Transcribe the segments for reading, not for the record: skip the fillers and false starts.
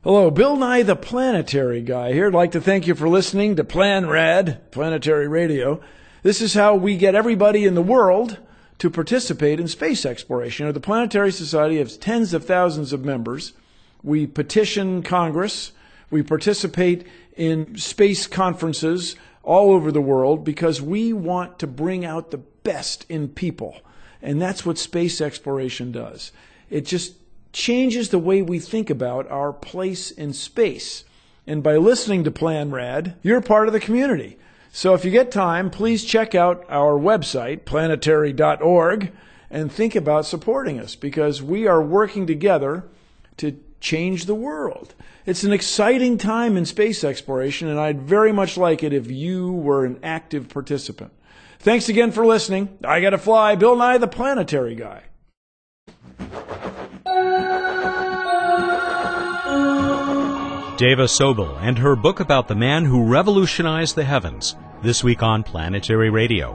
Hello, Bill Nye the Planetary Guy here. I'd like to thank you for listening to PlanRad, Planetary Radio. This is how we get everybody in the world to participate in space exploration. The Planetary Society has tens of thousands of members. We petition Congress. We participate in space conferences all over the world because we want to bring out the best in people. And that's what space exploration does. It just changes the way we think about our place in space. And by listening to PlanRad, you're part of the community. So if you get time, please check out our website, planetary.org, and think about supporting us because we are working together to change the world. It's an exciting time in space exploration, and I'd very much like it if you were an active participant. Thanks again for listening. I gotta fly. Bill Nye the Planetary Guy. Dava Sobel and her book about the man who revolutionized the heavens, this week on Planetary Radio.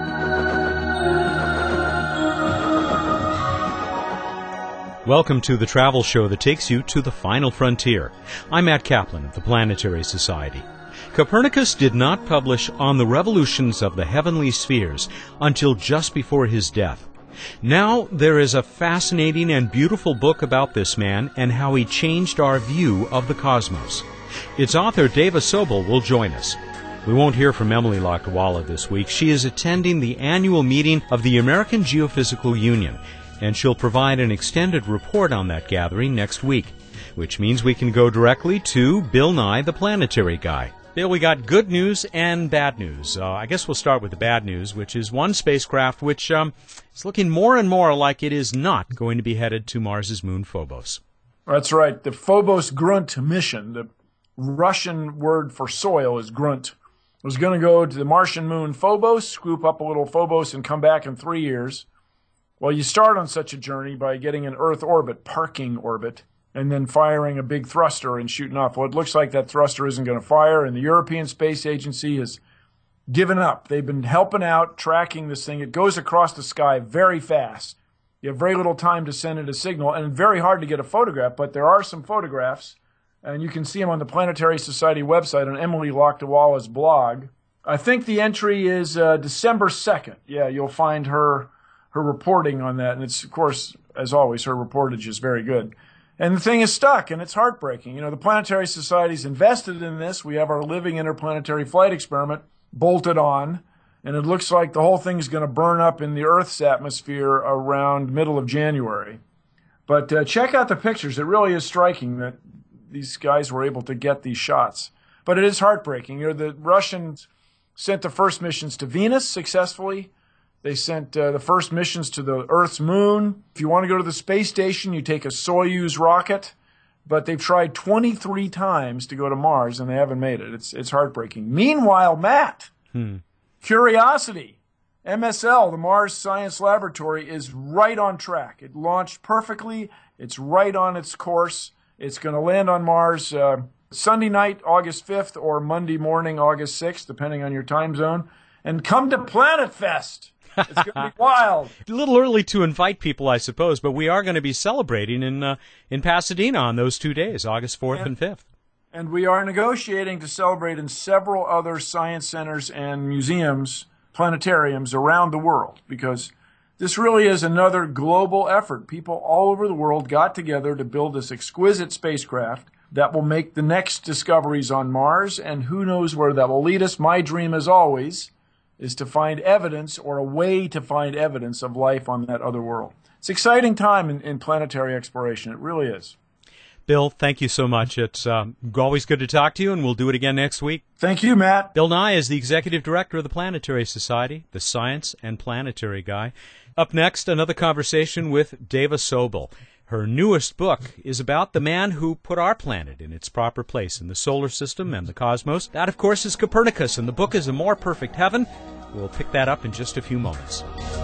Welcome to the travel show that takes you to the final frontier. I'm Matt Kaplan of the Planetary Society. Copernicus did not publish On the Revolutions of the Heavenly Spheres until just before his death. Now there is a fascinating and beautiful book about this man and how he changed our view of the cosmos. Its author, Dava Sobel, will join us. We won't hear from Emily Lakdawalla this week. She is attending the annual meeting of the American Geophysical Union, and she'll provide an extended report on that gathering next week, which means we can go directly to Bill Nye, the Planetary Guy. Bill, we got good news and bad news. I guess we'll start with the bad news, which is one spacecraft which is looking more and more like it is not going to be headed to Mars's moon Phobos. That's right. The Phobos Grunt mission, the Russian word for soil is Grunt, was going to go to the Martian moon Phobos, scoop up a little Phobos, and come back in 3 years. Well, you start on such a journey by getting an Earth orbit, parking orbit, and then firing a big thruster and shooting off. Well, it looks like that thruster isn't going to fire, and the European Space Agency has given up. They've been helping out, tracking this thing. It goes across the sky very fast. You have very little time to send it a signal, and very hard to get a photograph, but there are some photographs, and you can see them on the Planetary Society website on Emily Lakdawalla's blog. I think the entry is December 2nd. Yeah, you'll find her reporting on that, and it's, of course, as always, her reportage is very good. And the thing is stuck, and it's heartbreaking. The Planetary Society's invested in this. We have our living interplanetary flight experiment bolted on, and it looks like the whole thing is going to burn up in the Earth's atmosphere around middle of January. But check out the pictures. It really is striking that these guys were able to get these shots. But it is heartbreaking. The Russians sent the first missions to Venus successfully. They sent the first missions to the Earth's moon. If you want to go to the space station, you take a Soyuz rocket. But they've tried 23 times to go to Mars, and they haven't made it. It's heartbreaking. Meanwhile, Matt, Curiosity, MSL, the Mars Science Laboratory, is right on track. It launched perfectly. It's right on its course. It's going to land on Mars Sunday night, August 5th, or Monday morning, August 6th, depending on your time zone. And come to Planet Fest. It's going to be wild. A little early to invite people, I suppose, but we are going to be celebrating in Pasadena on those 2 days, August 4th and 5th. And we are negotiating to celebrate in several other science centers and museums, planetariums around the world, because this really is another global effort. People all over the world got together to build this exquisite spacecraft that will make the next discoveries on Mars, and who knows where that will lead us. My dream, as always, is to find evidence or a way to find evidence of life on that other world. It's an exciting time in planetary exploration. It really is. Bill, thank you so much. It's always good to talk to you, and we'll do it again next week. Thank you, Matt. Bill Nye is the Executive Director of the Planetary Society, the Science and Planetary Guy. Up next, another conversation with Dava Sobel. Her newest book is about the man who put our planet in its proper place in the solar system and the cosmos. That, of course, is Copernicus, and the book is A More Perfect Heaven. We'll pick that up in just a few moments.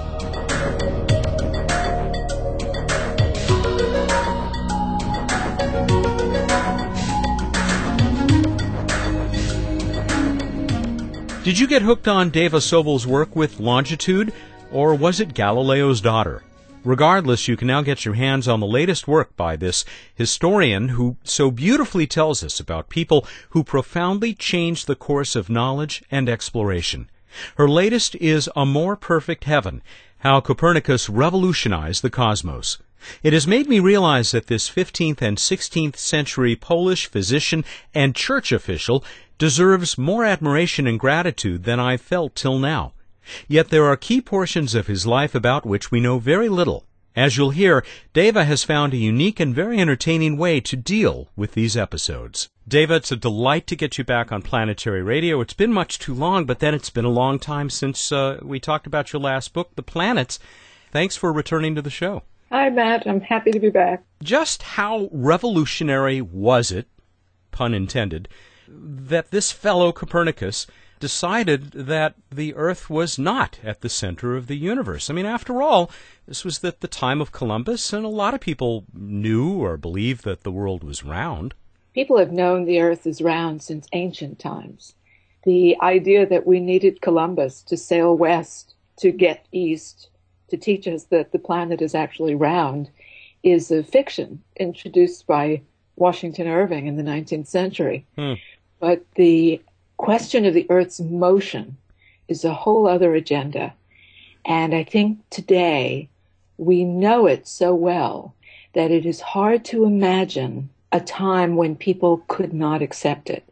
Did you get hooked on Dava Sobel's work with Longitude, or was it Galileo's Daughter? Regardless, you can now get your hands on the latest work by this historian who so beautifully tells us about people who profoundly changed the course of knowledge and exploration. Her latest is A More Perfect Heaven, How Copernicus Revolutionized the Cosmos. It has made me realize that this 15th and 16th century Polish physician and church official deserves more admiration and gratitude than I've felt till now. Yet there are key portions of his life about which we know very little. As you'll hear, Deva has found a unique and very entertaining way to deal with these episodes. Deva, it's a delight to get you back on Planetary Radio. It's been much too long, but then it's been a long time since we talked about your last book, The Planets. Thanks for returning to the show. Hi, Matt. I'm happy to be back. Just how revolutionary was it, pun intended, that this fellow Copernicus decided that the Earth was not at the center of the universe? I mean, after all, this was at the time of Columbus, and a lot of people knew or believed that the world was round. People have known the Earth is round since ancient times. The idea that we needed Columbus to sail west to get east to teach us that the planet is actually round is a fiction introduced by Washington Irving in the 19th century. But the question of the Earth's motion is a whole other agenda. And I think today we know it so well that it is hard to imagine a time when people could not accept it.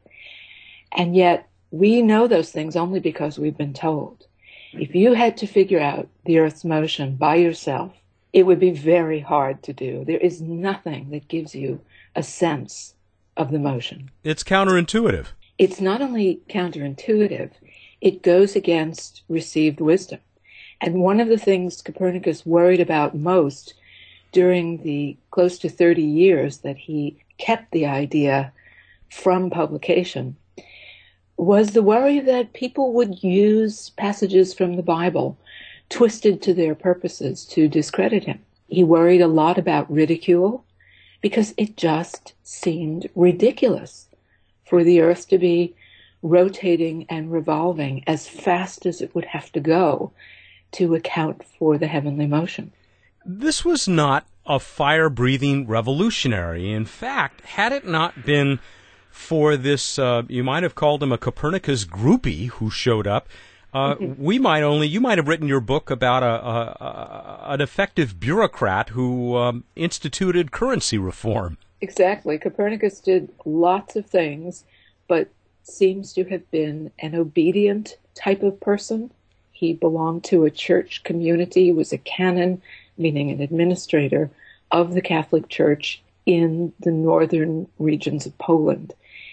And yet we know those things only because we've been told. If you had to figure out the Earth's motion by yourself, it would be very hard to do. There is nothing that gives you a sense of the motion. It's counterintuitive. It's not only counterintuitive, it goes against received wisdom. And one of the things Copernicus worried about most during the close to 30 years that he kept the idea from publication was the worry that people would use passages from the Bible twisted to their purposes to discredit him. He worried a lot about ridicule because it just seemed ridiculous for the Earth to be rotating and revolving as fast as it would have to go to account for the heavenly motion. This was not a fire-breathing revolutionary. In fact, had it not been for this, you might have called him a Copernicus groupie who showed up, you might have written your book about an effective bureaucrat who instituted currency reform. Exactly. Copernicus did lots of things, but seems to have been an obedient type of person. He belonged to a church community. He was a canon, meaning an administrator of the Catholic Church in the northern regions of Poland.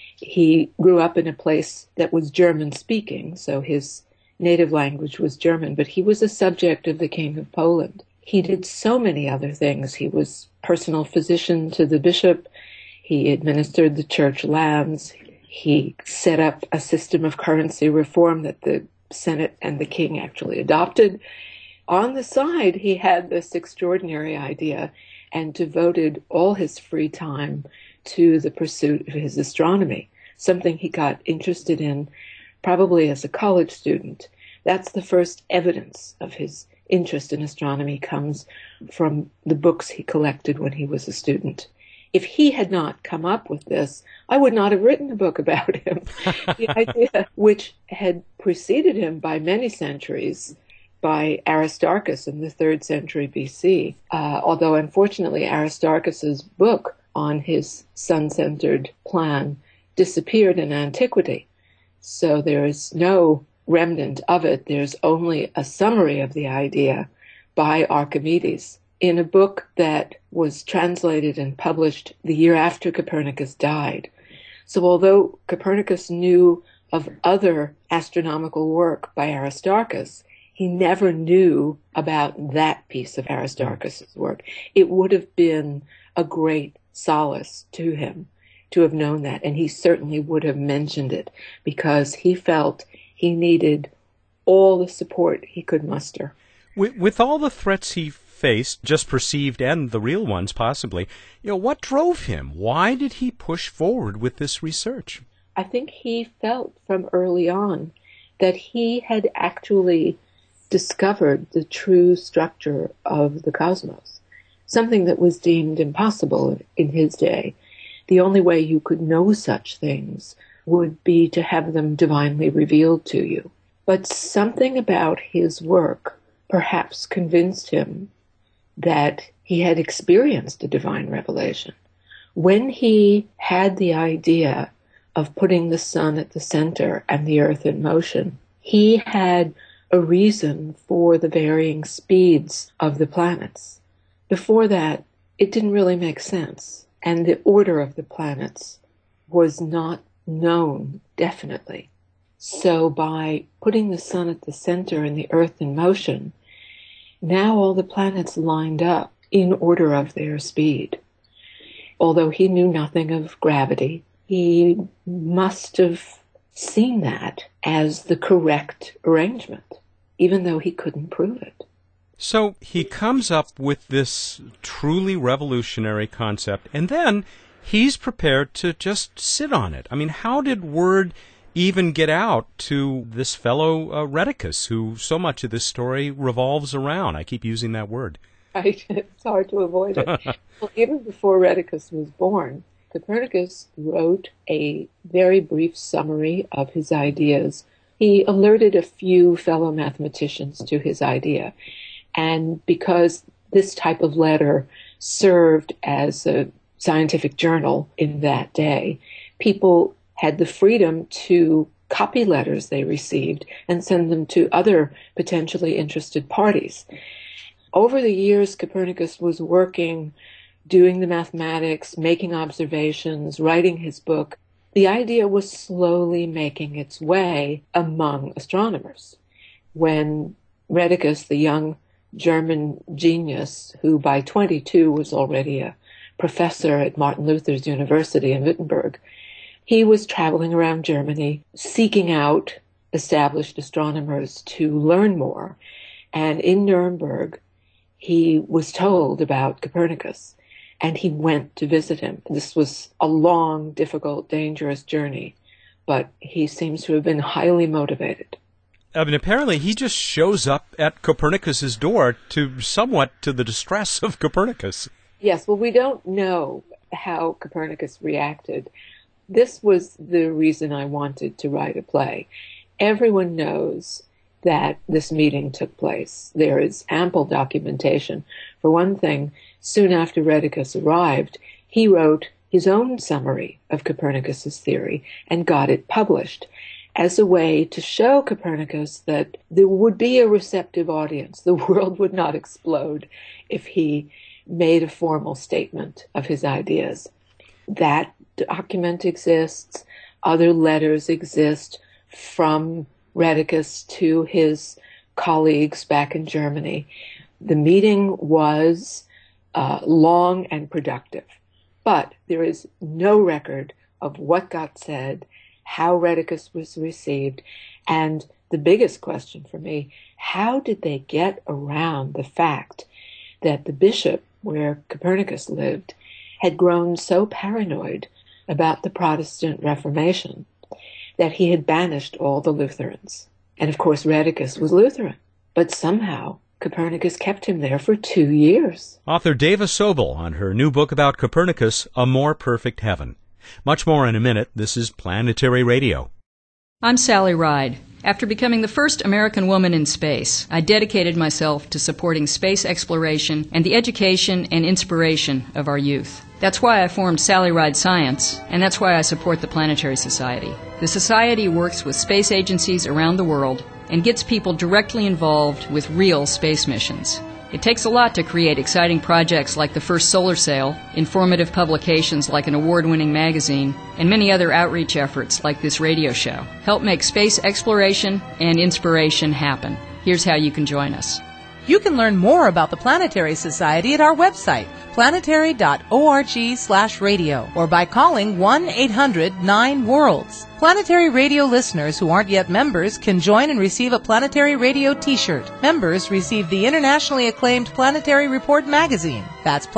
He grew up in a place that was German-speaking, so his native language was German, but he was a subject of the King of Poland. He did so many other things. He was personal physician to the bishop. He administered the church lands. He set up a system of currency reform that the Senate and the king actually adopted. On the side, he had this extraordinary idea and devoted all his free time to the pursuit of his astronomy, something he got interested in probably as a college student. That's the first evidence of his interest in astronomy comes from the books he collected when he was a student. If he had not come up with this, I would not have written a book about him. The idea, which had preceded him by many centuries, by Aristarchus in the 3rd century BC, although unfortunately Aristarchus's book on his sun-centered plan disappeared in antiquity. So there is no remnant of it. There's only a summary of the idea by Archimedes in a book that was translated and published the year after Copernicus died. So although Copernicus knew of other astronomical work by Aristarchus, he never knew about that piece of Aristarchus's work. It would have been a great solace to him to have known that, and he certainly would have mentioned it because he felt he needed all the support he could muster. With all the threats he faced, just perceived and the real ones possibly, what drove him? Why did he push forward with this research? I think he felt from early on that he had actually discovered the true structure of the cosmos, something that was deemed impossible in his day. The only way you could know such things would be to have them divinely revealed to you. But something about his work perhaps convinced him that he had experienced a divine revelation. When he had the idea of putting the sun at the center and the earth in motion, he had a reason for the varying speeds of the planets. Before that, it didn't really make sense, and the order of the planets was not known definitely. So by putting the sun at the center and the earth in motion, now all the planets lined up in order of their speed. Although he knew nothing of gravity, he must have seen that as the correct arrangement, even though he couldn't prove it. So he comes up with this truly revolutionary concept, and then he's prepared to just sit on it. I mean, how did word even get out to this fellow Rheticus, who so much of this story revolves around? I keep using that word. Right, it's hard to avoid it. Well, even before Rheticus was born, Copernicus wrote a very brief summary of his ideas. He alerted a few fellow mathematicians to his idea. And because this type of letter served as a scientific journal in that day, people had the freedom to copy letters they received and send them to other potentially interested parties. Over the years, Copernicus was working, doing the mathematics, making observations, writing his book. The idea was slowly making its way among astronomers. When Rheticus, the young German genius, who by 22 was already a professor at Martin Luther's University in Wittenberg, he was traveling around Germany, seeking out established astronomers to learn more. And in Nuremberg, he was told about Copernicus, and he went to visit him. This was a long, difficult, dangerous journey, but he seems to have been highly motivated. I mean, apparently he just shows up at Copernicus's door somewhat to the distress of Copernicus. Yes, well, we don't know how Copernicus reacted. This was the reason I wanted to write a play. Everyone knows that this meeting took place. There is ample documentation. For one thing, soon after Rheticus arrived, he wrote his own summary of Copernicus's theory and got it published as a way to show Copernicus that there would be a receptive audience. The world would not explode if he made a formal statement of his ideas. That document exists. Other letters exist from Rheticus to his colleagues back in Germany. The meeting was long and productive, but there is no record of what got said, how Rheticus was received, and the biggest question for me, how did they get around the fact that the bishop where Copernicus lived had grown so paranoid about the Protestant Reformation that he had banished all the Lutherans. And of course Rheticus was Lutheran, but somehow Copernicus kept him there for 2 years. Author Dava Sobel on her new book about Copernicus, A More Perfect Heaven. Much more in a minute. This is Planetary Radio. I'm Sally Ride. After becoming the first American woman in space, I dedicated myself to supporting space exploration and the education and inspiration of our youth. That's why I formed Sally Ride Science, and that's why I support the Planetary Society. The Society works with space agencies around the world and gets people directly involved with real space missions. It takes a lot to create exciting projects like the first solar sail, informative publications like an award-winning magazine, and many other outreach efforts like this radio show. Help make space exploration and inspiration happen. Here's how you can join us. You can learn more about the Planetary Society at our website, planetary.org/radio, or by calling 1-800-9-WORLDS. Planetary Radio listeners who aren't yet members can join and receive a Planetary Radio t-shirt. Members receive the internationally acclaimed Planetary Report magazine. That's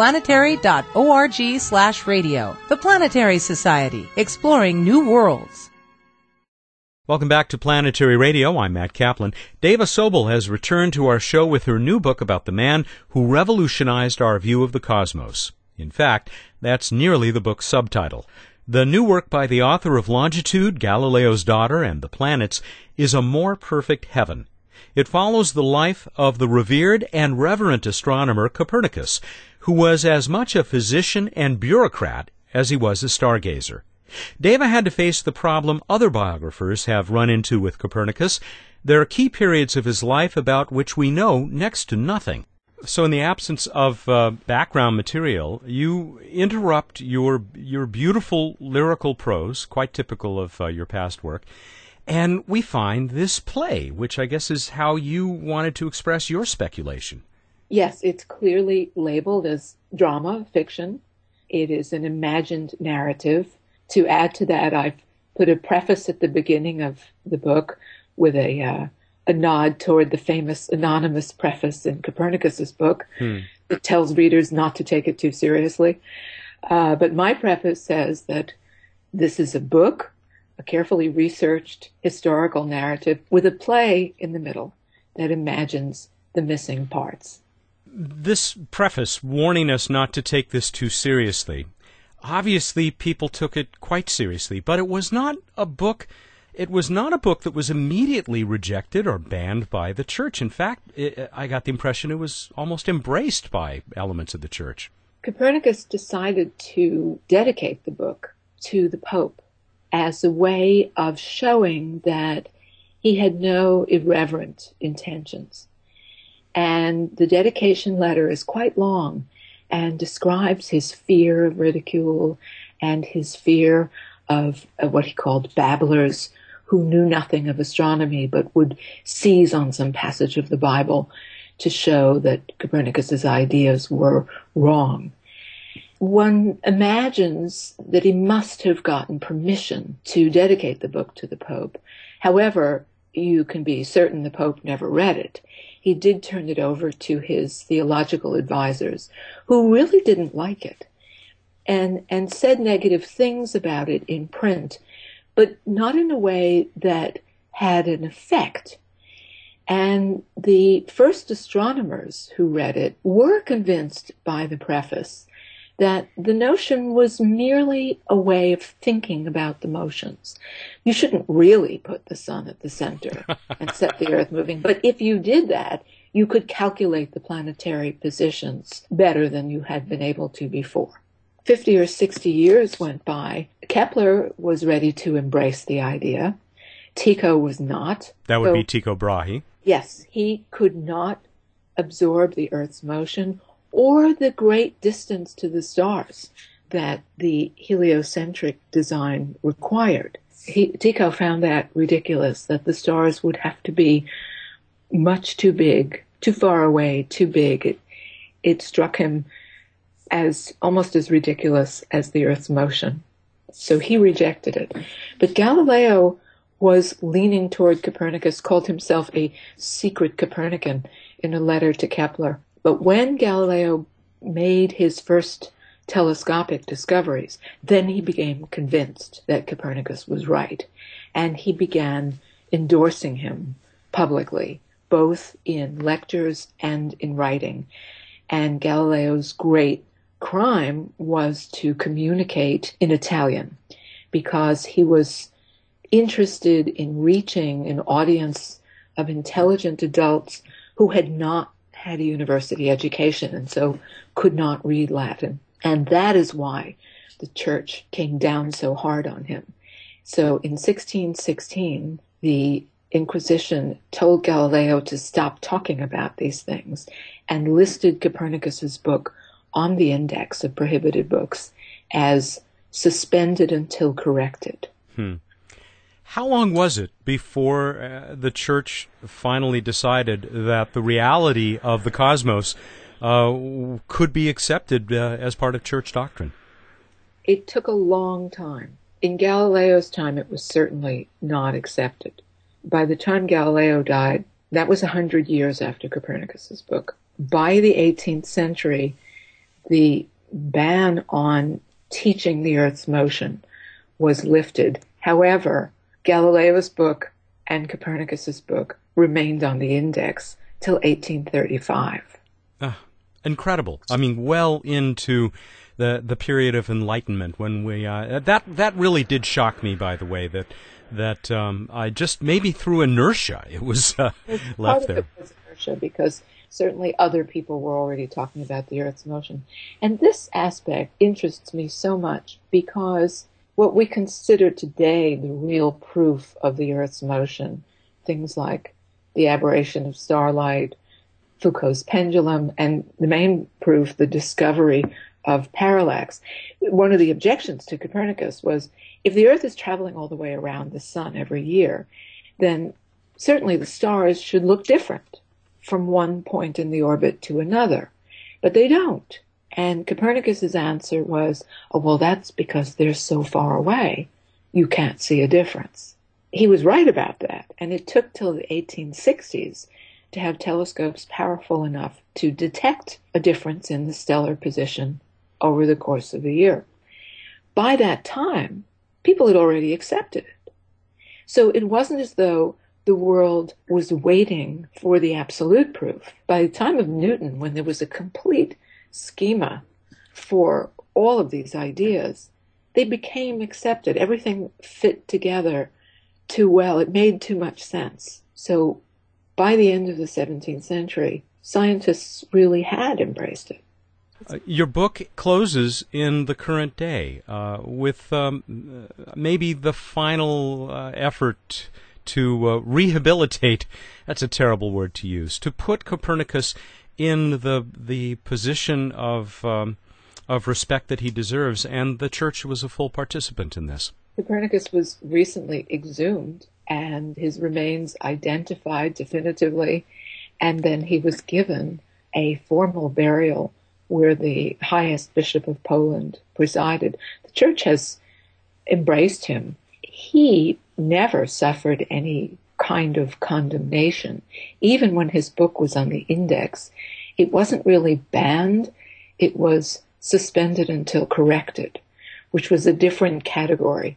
planetary.org/radio. The Planetary Society, exploring new worlds. Welcome back to Planetary Radio. I'm Matt Kaplan. Dava Sobel has returned to our show with her new book about the man who revolutionized our view of the cosmos. In fact, that's nearly the book's subtitle. The new work by the author of Longitude, Galileo's Daughter, and the Planets is A More Perfect Heaven. It follows the life of the revered and reverent astronomer Copernicus, who was as much a physician and bureaucrat as he was a stargazer. Dava had to face the problem other biographers have run into with Copernicus. There are key periods of his life about which we know next to nothing. So in the absence of background material, you interrupt your beautiful lyrical prose, quite typical of your past work, and we find this play, which I guess is how you wanted to express your speculation. Yes, it's clearly labeled as drama, fiction. It is an imagined narrative. To add to that, I've put a preface at the beginning of the book with a nod toward the famous anonymous preface in Copernicus's book that tells readers not to take it too seriously. But my preface says that this is a book, a carefully researched historical narrative with a play in the middle that imagines the missing parts. This preface warning us not to take this too seriously. Obviously, people took it quite seriously, but it was not a book. It was not a book that was immediately rejected or banned by the church. In fact, I got the impression it was almost embraced by elements of the church. Copernicus decided to dedicate the book to the Pope as a way of showing that he had no irreverent intentions. And the dedication letter is quite long and describes his fear of ridicule and his fear of what he called babblers who knew nothing of astronomy but would seize on some passage of the Bible to show that Copernicus's ideas were wrong. One imagines that he must have gotten permission to dedicate the book to the Pope. However, you can be certain the Pope never read it. He did turn it over to his theological advisors, who really didn't like it, and said negative things about it in print, but not in a way that had an effect. And the first astronomers who read it were convinced by the preface that the notion was merely a way of thinking about the motions. You shouldn't really put the sun at the center and set the Earth moving, but if you did that, you could calculate the planetary positions better than you had been able to before. 50 or 60 years went by. Kepler was ready to embrace the idea. Tycho was not. That would be Tycho Brahe. Yes, he could not absorb the Earth's motion or the great distance to the stars that the heliocentric design required. Tycho found that ridiculous, that the stars would have to be much too big, too far away, too big. It struck him as almost as ridiculous as the Earth's motion. So he rejected it. But Galileo was leaning toward Copernicus, called himself a secret Copernican in a letter to Kepler. But when Galileo made his first telescopic discoveries, then he became convinced that Copernicus was right. And he began endorsing him publicly, both in lectures and in writing. And Galileo's great crime was to communicate in Italian, because he was interested in reaching an audience of intelligent adults who had not had a university education and so could not read Latin. And that is why the church came down so hard on him. So in 1616, the Inquisition told Galileo to stop talking about these things and listed Copernicus's book on the index of prohibited books as suspended until corrected. How long was it before the church finally decided that the reality of the cosmos could be accepted as part of church doctrine? It took a long time. In Galileo's time, it was certainly not accepted. By the time Galileo died, that was 100 years after Copernicus's book. By the 18th century, the ban on teaching the Earth's motion was lifted. However, Galileo's book and Copernicus's book remained on the index till 1835. Incredible. I mean, well into the period of Enlightenment when we that really did shock me, by the way, that I just, maybe through inertia, it was left there. Part of it was inertia, because certainly other people were already talking about the Earth's motion. And this aspect interests me so much because what we consider today the real proof of the Earth's motion, things like the aberration of starlight, Foucault's pendulum, and the main proof, the discovery of parallax. One of the objections to Copernicus was, if the Earth is traveling all the way around the sun every year, then certainly the stars should look different from one point in the orbit to another. But they don't. And Copernicus's answer was, oh, well, that's because they're so far away, you can't see a difference. He was right about that. And it took till the 1860s to have telescopes powerful enough to detect a difference in the stellar position over the course of a year. By that time, people had already accepted it. So it wasn't as though the world was waiting for the absolute proof. By the time of Newton, when there was a complete schema for all of these ideas, they became accepted. Everything fit together too well. It made too much sense. So by the end of the 17th century, scientists really had embraced it. Your book closes in the current day with maybe the final effort to rehabilitate, that's a terrible word to use, to put Copernicus in the position of respect that he deserves, and the Church was a full participant in this. Copernicus was recently exhumed, and his remains identified definitively, and then he was given a formal burial where the highest bishop of Poland presided. The Church has embraced him. He never suffered any kind of condemnation. Even when his book was on the index, it wasn't really banned. It was suspended until corrected, which was a different category.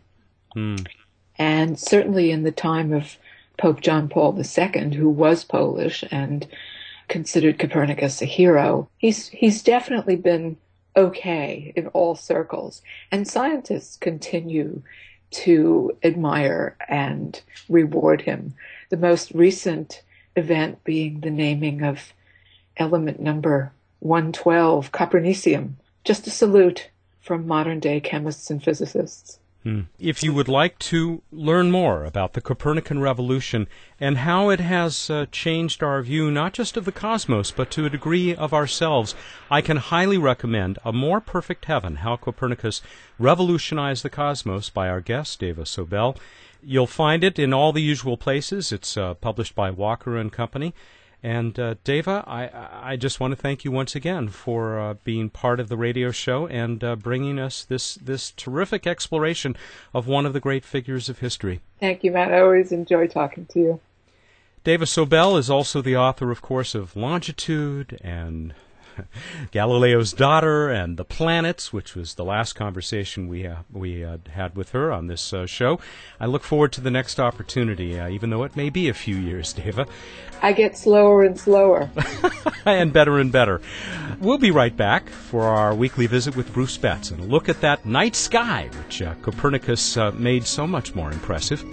And certainly in the time of Pope John Paul II, who was Polish and considered Copernicus a hero, he's definitely been okay in all circles. And scientists continue to admire and reward him. The most recent event being the naming of element number 112, Copernicium. Just a salute from modern-day chemists and physicists. If you would like to learn more about the Copernican revolution and how it has changed our view not just of the cosmos but to a degree of ourselves, I can highly recommend A More Perfect Heaven, How Copernicus Revolutionized the Cosmos by our guest, Deva Sobel. You'll find it in all the usual places. It's published by Walker and Company. And Deva, I just want to thank you once again for being part of the radio show and bringing us this terrific exploration of one of the great figures of history. Thank you, Matt. I always enjoy talking to you. Deva Sobel is also the author, of course, of Longitude and Galileo's Daughter and The Planets, which was the last conversation we had with her on this show. I look forward to the next opportunity, even though it may be a few years, Deva. I get slower and slower. And better and better. We'll be right back for our weekly visit with Bruce Betts and a look at that night sky, which Copernicus made so much more impressive.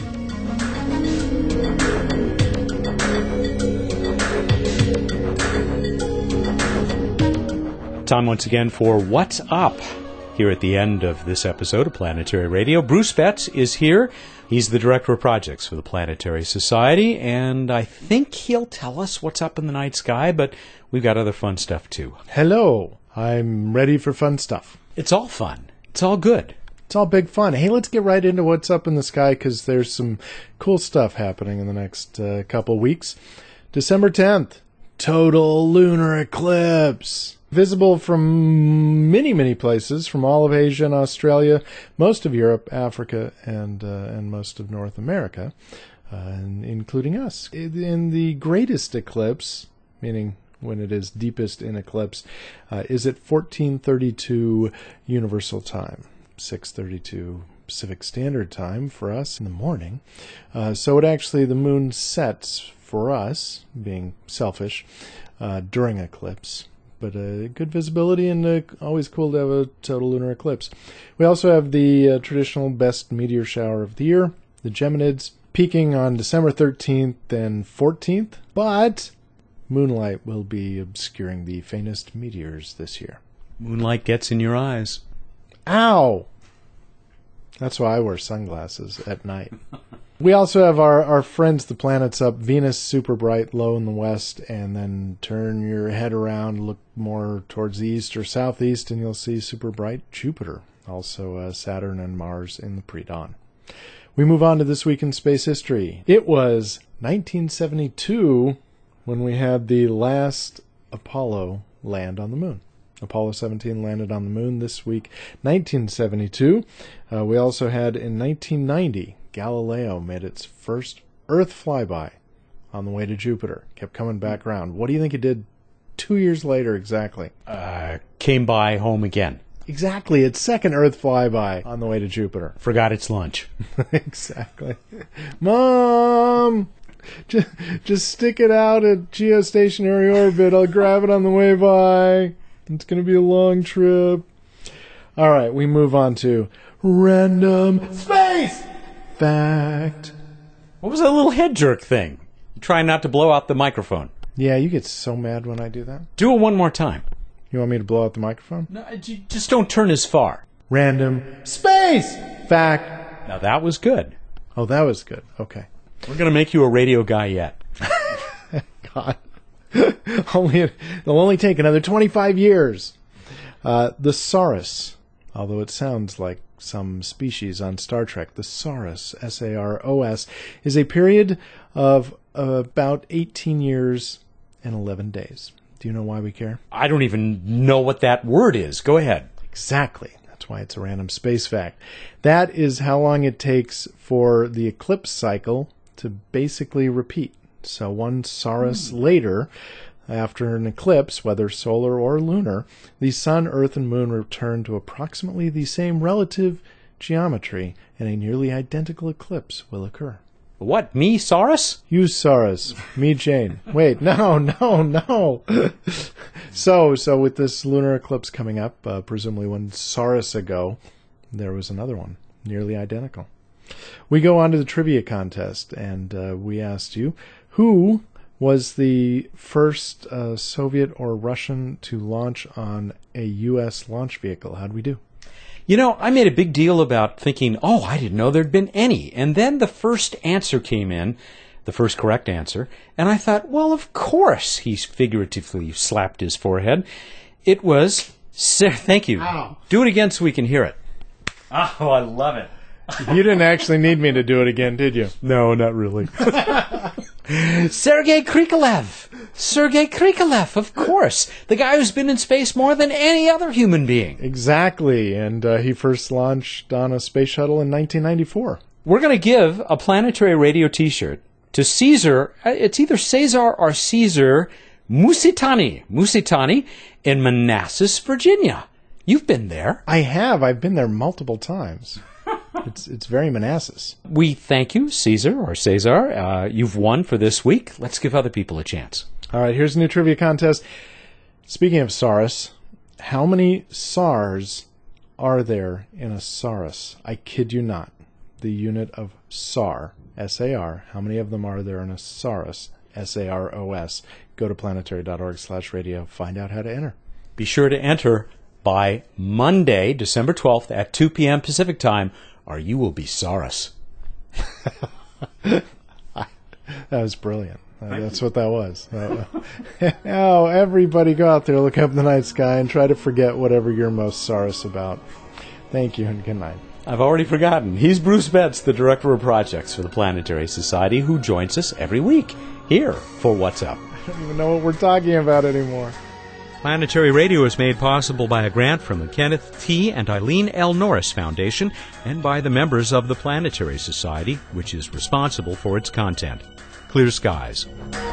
Time once again for What's Up here at the end of this episode of Planetary Radio. Bruce Betts is here. He's the Director of Projects for the Planetary Society, and I think he'll tell us what's up in the night sky, but we've got other fun stuff too. Hello. I'm ready for fun stuff. It's all fun. It's all good. It's all big fun. Hey, let's get right into what's up in the sky because there's some cool stuff happening in the next couple weeks. December 10th, total lunar eclipse. Visible from many, many places, from all of Asia and Australia, most of Europe, Africa, and most of North America, including us. In the greatest eclipse, meaning when it is deepest in eclipse, is at 1432 Universal Time, 6:32 Pacific Standard Time for us in the morning. So the moon sets for us, being selfish, during eclipse. But good visibility and always cool to have a total lunar eclipse. We also have the traditional best meteor shower of the year, the Geminids, peaking on December 13th and 14th, but moonlight will be obscuring the faintest meteors this year. Moonlight gets in your eyes. Ow! That's why I wear sunglasses at night. We also have our friends, the planets up. Venus, super bright, low in the west, and then turn your head around, look more towards the east or southeast, and you'll see super bright Jupiter. Also Saturn and Mars in the pre-dawn. We move on to This Week in Space History. It was 1972 when we had the last Apollo land on the moon. Apollo 17 landed on the moon this week, 1972. We also had in 1990, Galileo made its first Earth flyby on the way to Jupiter. Kept coming back around. What do you think it did 2 years later exactly? Came by home again. Exactly, its second Earth flyby on the way to Jupiter. Forgot its lunch. Exactly. Mom! Just stick it out at geostationary orbit. I'll grab it on the way by. It's going to be a long trip. All right, we move on to Random Space Fact. What was that little head jerk thing? Trying not to blow out the microphone. Yeah, you get so mad when I do that. Do it one more time. You want me to blow out the microphone? No, just don't turn as far. Random Space Fact. Now that was good. Oh, that was good. Okay. We're going to make you a radio guy yet. God. It'll only take another 25 years. The Saros, although it sounds like some species on Star Trek, the Saros, S-A-R-O-S, is a period of about 18 years and 11 days. Do you know why we care? I don't even know what that word is. Go ahead. Exactly. That's why it's a random space fact. That is how long it takes for the eclipse cycle to basically repeat. So one Saros later, after an eclipse, whether solar or lunar, the sun, earth, and moon return to approximately the same relative geometry, and a nearly identical eclipse will occur. What, me, Saurus? You, Saurus. Me, Jane. Wait, no. So with this lunar eclipse coming up, presumably one Saurus ago, there was another one, nearly identical. We go on to the trivia contest, and we asked you, who was the first Soviet or Russian to launch on a U.S. launch vehicle? How'd we do? You know, I made a big deal about thinking, I didn't know there'd been any. And then the first answer came in, the first correct answer, and I thought, well, of course, he figuratively slapped his forehead. It was, thank you. Ow. Do it again so we can hear it. Oh, I love it. You didn't actually need me to do it again, did you? No, not really. Sergei Krikalev. Sergei Krikalev, of course. The guy who's been in space more than any other human being. Exactly. And he first launched on a space shuttle in 1994. We're going to give a Planetary Radio t-shirt to Caesar. It's either Cesar or Caesar Musitani in Manassas, Virginia. You've been there. I have. I've been there multiple times. It's very Manassas. We thank you, Caesar or Cesar. You've won for this week. Let's give other people a chance. All right, here's a new trivia contest. Speaking of Saurus, how many SARs are there in a Saurus? I kid you not. The unit of SAR, S-A-R, how many of them are there in a Saurus, S-A-R-O-S? Go to planetary.org/radio. Find out how to enter. Be sure to enter by Monday, December 12th at 2 p.m. Pacific Time, or you will be Saurus. That was brilliant. That's what that was. Oh, everybody go out there, look up in the night sky, and try to forget whatever you're most Saurus about. Thank you, and good night. I've already forgotten. He's Bruce Betts, the Director of Projects for the Planetary Society, who joins us every week here for What's Up. I don't even know what we're talking about anymore. Planetary Radio is made possible by a grant from the Kenneth T. and Eileen L. Norris Foundation and by the members of the Planetary Society, which is responsible for its content. Clear skies.